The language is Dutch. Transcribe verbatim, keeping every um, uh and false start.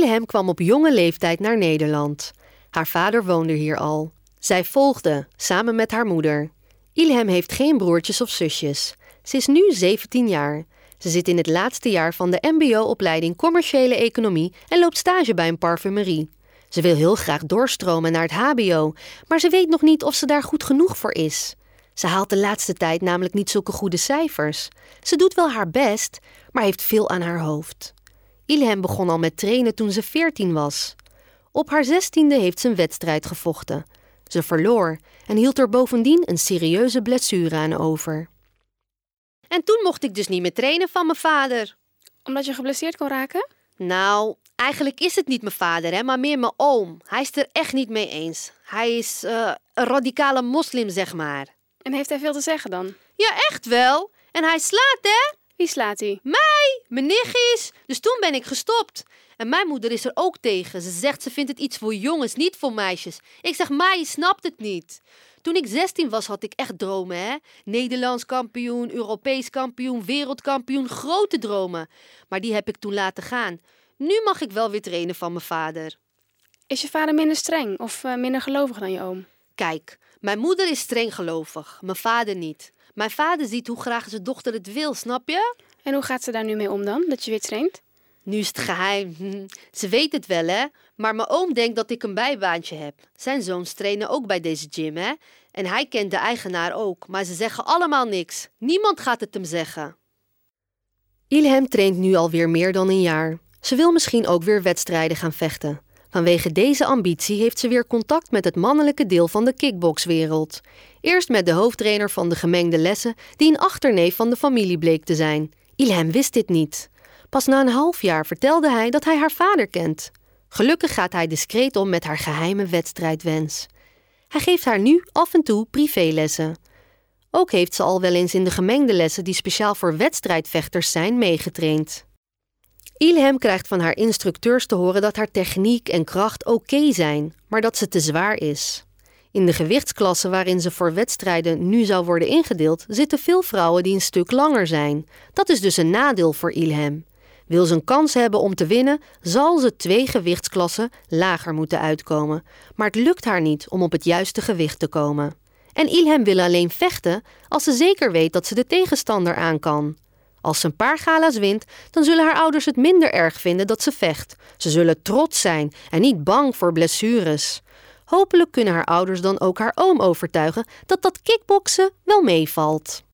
Ilham kwam op jonge leeftijd naar Nederland. Haar vader woonde hier al. Zij volgde, samen met haar moeder. Ilham heeft geen broertjes of zusjes. Ze is nu zeventien jaar. Ze zit in het laatste jaar van de M B O-opleiding Commerciële Economie en loopt stage bij een parfumerie. Ze wil heel graag doorstromen naar het H B O, maar ze weet nog niet of ze daar goed genoeg voor is. Ze haalt de laatste tijd namelijk niet zulke goede cijfers. Ze doet wel haar best, maar heeft veel aan haar hoofd. Ilham begon al met trainen toen ze veertien was. Op haar zestiende heeft ze een wedstrijd gevochten. Ze verloor en hield er bovendien een serieuze blessure aan over. En toen mocht ik dus niet meer trainen van mijn vader. Omdat je geblesseerd kon raken? Nou, eigenlijk is het niet mijn vader, hè, maar meer mijn oom. Hij is het er echt niet mee eens. Hij is uh, een radicale moslim, zeg maar. En heeft hij veel te zeggen dan? Ja, echt wel. En hij slaat, hè? Wie slaat hij? Mij, mijn nichtjes. Dus toen ben ik gestopt. En mijn moeder is er ook tegen. Ze zegt ze vindt het iets voor jongens, niet voor meisjes. Ik zeg, maar je snapt het niet. Toen ik zestien was, had ik echt dromen, hè? Nederlands kampioen, Europees kampioen, wereldkampioen, grote dromen. Maar die heb ik toen laten gaan. Nu mag ik wel weer trainen van mijn vader. Is je vader minder streng of uh, minder gelovig dan je oom? Kijk, mijn moeder is streng gelovig, mijn vader niet. Mijn vader ziet hoe graag zijn dochter het wil, snap je? En hoe gaat ze daar nu mee om dan, dat je weer traint? Nu is het geheim. Hm, ze weet het wel, hè? Maar mijn oom denkt dat ik een bijbaantje heb. Zijn zoons trainen ook bij deze gym, hè? En hij kent de eigenaar ook, maar ze zeggen allemaal niks. Niemand gaat het hem zeggen. Ilham traint nu alweer meer dan een jaar. Ze wil misschien ook weer wedstrijden gaan vechten. Vanwege deze ambitie heeft ze weer contact met het mannelijke deel van de kickboxwereld. Eerst met de hoofdtrainer van de gemengde lessen, die een achterneef van de familie bleek te zijn. Ilham wist dit niet. Pas na een half jaar vertelde hij dat hij haar vader kent. Gelukkig gaat hij discreet om met haar geheime wedstrijdwens. Hij geeft haar nu af en toe privélessen. Ook heeft ze al wel eens in de gemengde lessen die speciaal voor wedstrijdvechters zijn meegetraind. Ilham krijgt van haar instructeurs te horen dat haar techniek en kracht oké zijn, maar dat ze te zwaar is. In de gewichtsklasse waarin ze voor wedstrijden nu zou worden ingedeeld, zitten veel vrouwen die een stuk langer zijn. Dat is dus een nadeel voor Ilham. Wil ze een kans hebben om te winnen, zal ze twee gewichtsklassen lager moeten uitkomen. Maar het lukt haar niet om op het juiste gewicht te komen. En Ilham wil alleen vechten als ze zeker weet dat ze de tegenstander aan kan. Als ze een paar gala's wint, dan zullen haar ouders het minder erg vinden dat ze vecht. Ze zullen trots zijn en niet bang voor blessures. Hopelijk kunnen haar ouders dan ook haar oom overtuigen dat dat kickboksen wel meevalt.